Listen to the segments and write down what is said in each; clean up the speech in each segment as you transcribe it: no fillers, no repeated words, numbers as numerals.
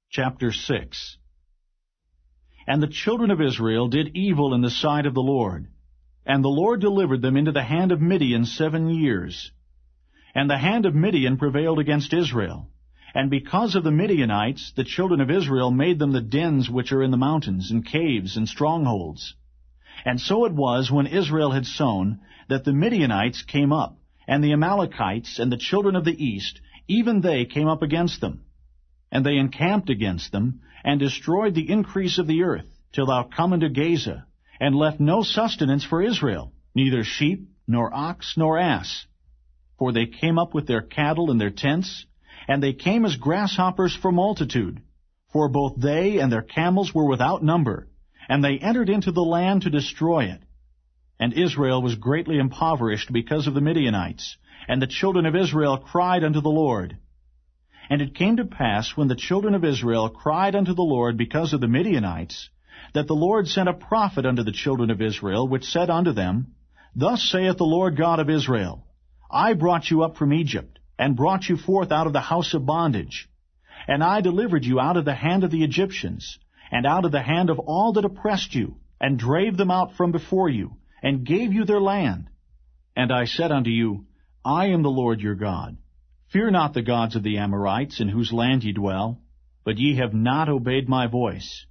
Chapter 6. And the children of Israel did evil in the sight of the Lord, and the Lord delivered them into the hand of Midian 7 years. And the hand of Midian prevailed against Israel, and because of the Midianites the children of Israel made them the dens which are in the mountains, and caves, and strongholds. And so it was, when Israel had sown, that the Midianites came up, and the Amalekites, and the children of the east, even they came up against them. And they encamped against them, and destroyed the increase of the earth, till thou come unto Gaza, and left no sustenance for Israel, neither sheep, nor ox, nor ass. For they came up with their cattle and their tents, and they came as grasshoppers for multitude. For both they and their camels were without number, and they entered into the land to destroy it. And Israel was greatly impoverished because of the Midianites, and the children of Israel cried unto the Lord. And it came to pass, when the children of Israel cried unto the Lord because of the Midianites, that the Lord sent a prophet unto the children of Israel, which said unto them, Thus saith the Lord God of Israel, I brought you up from Egypt, and brought you forth out of the house of bondage. And I delivered you out of the hand of the Egyptians, and out of the hand of all that oppressed you, and drave them out from before you, and gave you their land. And I said unto you, I am the Lord your God. Fear not the gods of the Amorites, in whose land ye dwell, but ye have not obeyed my voice.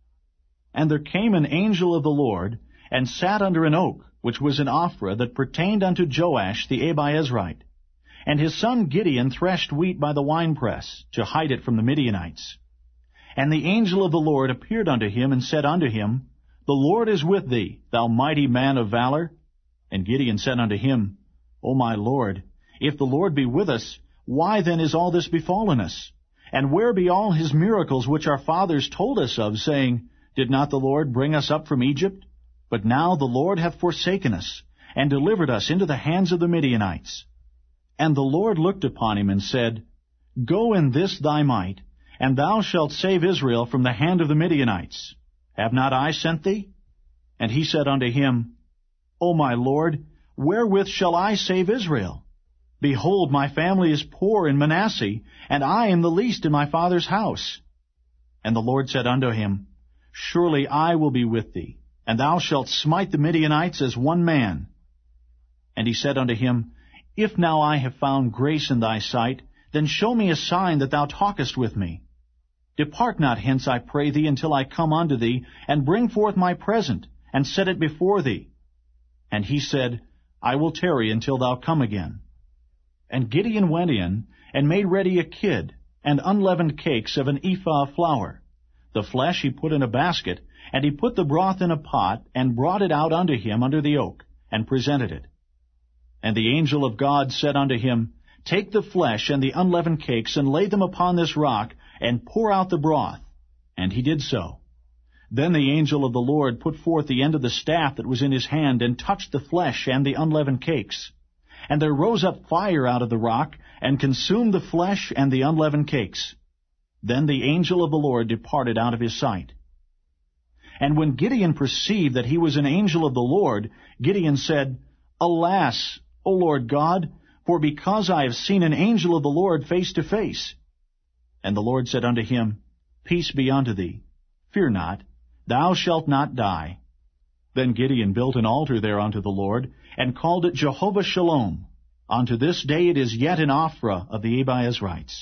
And there came an angel of the Lord, and sat under an oak, which was in Ophrah, that pertained unto Joash the Abiezrite. And his son Gideon threshed wheat by the winepress, to hide it from the Midianites. And the angel of the Lord appeared unto him, and said unto him, The Lord is with thee, thou mighty man of valor. And Gideon said unto him, O my Lord, if the Lord be with us, why then is all this befallen us? And where be all his miracles which our fathers told us of, saying, Did not the Lord bring us up from Egypt? But now the Lord hath forsaken us, and delivered us into the hands of the Midianites. And the Lord looked upon him, and said, Go in this thy might, and thou shalt save Israel from the hand of the Midianites. Have not I sent thee? And he said unto him, O my Lord, wherewith shall I save Israel? Behold, my family is poor in Manasseh, and I am the least in my father's house. And the Lord said unto him, Surely I will be with thee, and thou shalt smite the Midianites as one man. And he said unto him, If now I have found grace in thy sight, then show me a sign that thou talkest with me. Depart not hence, I pray thee, until I come unto thee, and bring forth my present, and set it before thee. And he said, I will tarry until thou come again. And Gideon went in, and made ready a kid, and unleavened cakes of an ephah of flour. The flesh he put in a basket, and he put the broth in a pot, and brought it out unto him under the oak, and presented it. And the angel of God said unto him, Take the flesh and the unleavened cakes, and lay them upon this rock, and pour out the broth. And he did so. Then the angel of the Lord put forth the end of the staff that was in his hand, and touched the flesh and the unleavened cakes. And there rose up fire out of the rock, and consumed the flesh and the unleavened cakes. Then the angel of the Lord departed out of his sight. And when Gideon perceived that he was an angel of the Lord, Gideon said, Alas, O Lord God, for because I have seen an angel of the Lord face to face. And the Lord said unto him, Peace be unto thee. Fear not, thou shalt not die. Then Gideon built an altar there unto the Lord, and called it Jehovah Shalom. Unto this day it is yet in Ophrah of the Abiezrites.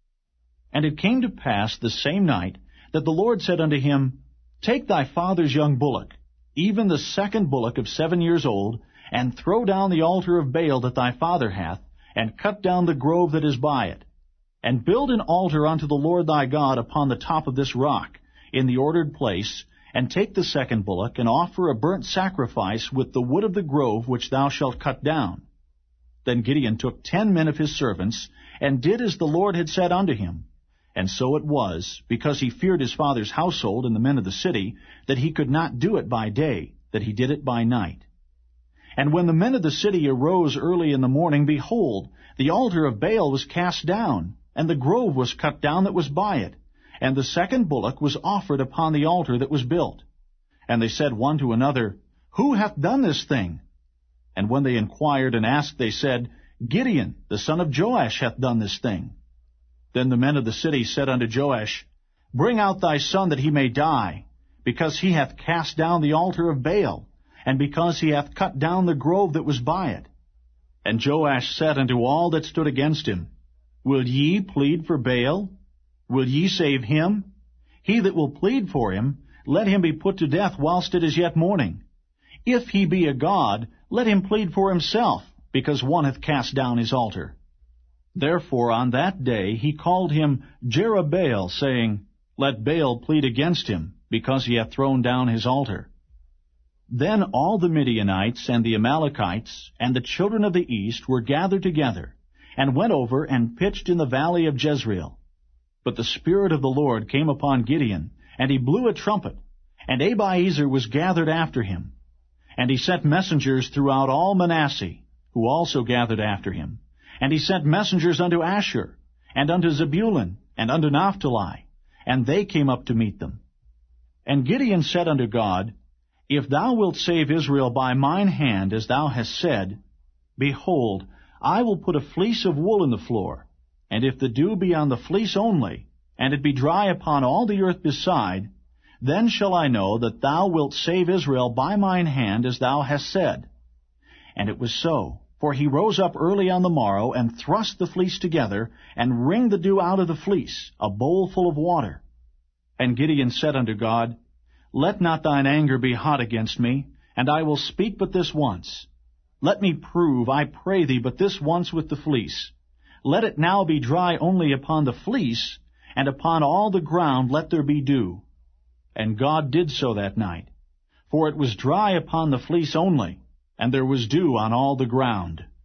And it came to pass the same night that the Lord said unto him, Take thy father's young bullock, even the second bullock of 7 years old, and throw down the altar of Baal that thy father hath, and cut down the grove that is by it. And build an altar unto the Lord thy God upon the top of this rock, in the ordered place, and take the second bullock, and offer a burnt sacrifice with the wood of the grove which thou shalt cut down. Then Gideon took 10 men of his servants, and did as the Lord had said unto him. And so it was, because he feared his father's household and the men of the city, that he could not do it by day, that he did it by night. And when the men of the city arose early in the morning, behold, the altar of Baal was cast down, and the grove was cut down that was by it, and the second bullock was offered upon the altar that was built. And they said one to another, Who hath done this thing? And when they inquired and asked, they said, Gideon, the son of Joash, hath done this thing. Then the men of the city said unto Joash, Bring out thy son that he may die, because he hath cast down the altar of Baal, and because he hath cut down the grove that was by it. And Joash said unto all that stood against him, Will ye plead for Baal? Will ye save him? He that will plead for him, let him be put to death whilst it is yet morning. If he be a god, let him plead for himself, because one hath cast down his altar. Therefore on that day he called him Jerubbaal, saying, Let Baal plead against him, because he hath thrown down his altar. Then all the Midianites and the Amalekites and the children of the east were gathered together, and went over and pitched in the valley of Jezreel. But the Spirit of the Lord came upon Gideon, and he blew a trumpet, and Abiezer was gathered after him. And he sent messengers throughout all Manasseh, who also gathered after him. And he sent messengers unto Asher, and unto Zebulun, and unto Naphtali, and they came up to meet them. And Gideon said unto God, If thou wilt save Israel by mine hand, as thou hast said, behold, I will put a fleece of wool in the floor, and if the dew be on the fleece only, and it be dry upon all the earth beside, then shall I know that thou wilt save Israel by mine hand, as thou hast said. And it was so, for he rose up early on the morrow, and thrust the fleece together, and wringed the dew out of the fleece, a bowl full of water. And Gideon said unto God, Let not thine anger be hot against me, and I will speak but this once. Let me prove, I pray thee, but this once with the fleece. Let it now be dry only upon the fleece, and upon all the ground let there be dew. And God did so that night. For it was dry upon the fleece only, and there was dew on all the ground.